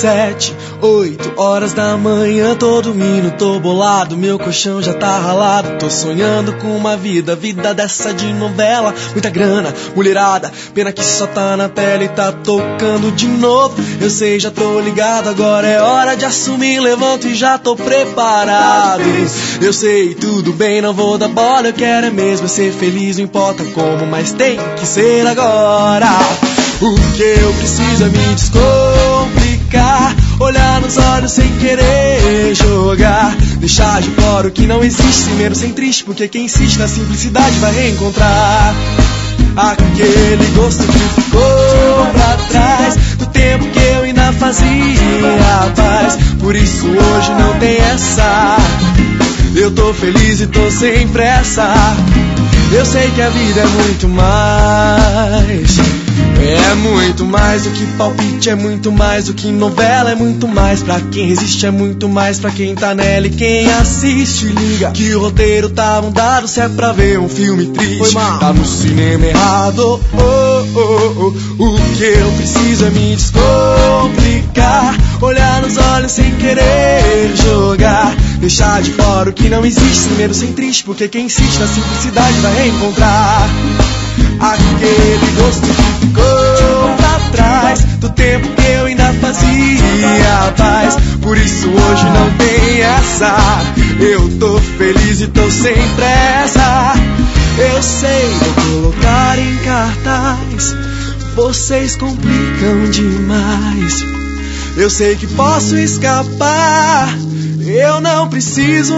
7, 8 horas da manhã, tô dormindo, tô bolado, meu colchão já tá ralado. Tô sonhando com uma vida dessa de novela. Muita grana, mulherada, pena que só tá na tela e tá tocando de novo. Eu sei, já tô ligado, agora é hora de assumir. Levanto e já tô preparado. Eu sei, tudo bem, não vou dar bola. Eu quero é mesmo ser feliz, não importa como, mas tem que ser agora. O que eu preciso é me descomplicar, olhar nos olhos sem querer jogar, deixar de fora o que não existe, sem medo, sem triste, porque quem insiste na simplicidade vai reencontrar aquele gosto que ficou pra trás, do tempo que eu ainda fazia paz. Por isso hoje não tem essa, eu tô feliz e tô sem pressa. Eu sei que a vida é muito mais, é muito mais do que palpite, é muito mais do que novela, é muito mais pra quem resiste, é muito mais pra quem tá nela e quem assiste. Liga que o roteiro tá mudado, se é pra ver um filme triste, tá no cinema errado. O que eu preciso é me descomplicar, olhar nos olhos sem querer jogar, deixar de fora o que não existe, sem medo, sem triste, porque quem insiste na simplicidade vai reencontrar aquele gosto que ficou pra trás, do tempo que eu ainda fazia paz. Por isso hoje não tem essa, eu tô feliz e tô sem pressa. Eu sei, vou colocar em cartaz, vocês complicam demais. Eu sei que posso escapar, eu não preciso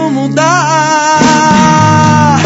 mudar.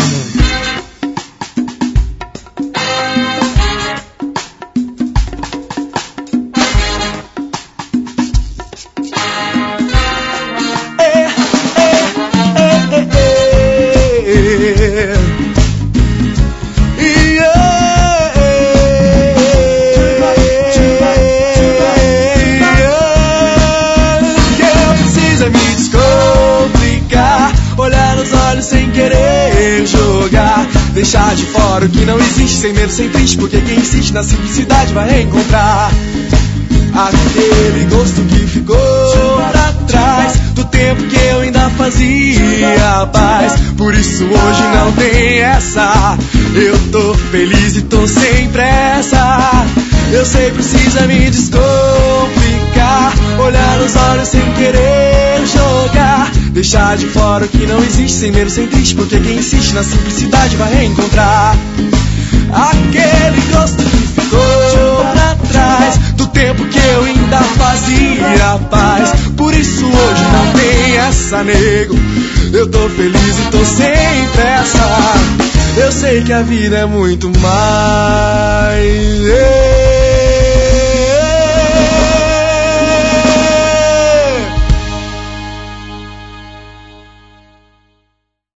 Deixar de fora o que não existe, sem medo, sem triste, porque quem insiste na simplicidade vai reencontrar aquele gosto que ficou pra trás, do tempo que eu ainda fazia paz. Por isso hoje não tem essa, eu tô feliz e tô sem pressa. Eu sei, precisa me descomplicar, olhar nos olhos sem querer jogar, deixar de fora o que não existe, sem medo, sem triste, porque quem insiste na simplicidade vai reencontrar aquele gosto que ficou pra trás, do tempo que eu ainda fazia paz. Por isso hoje não tem essa, nego, eu tô feliz e tô sem pressa. Eu sei que a vida é muito mais.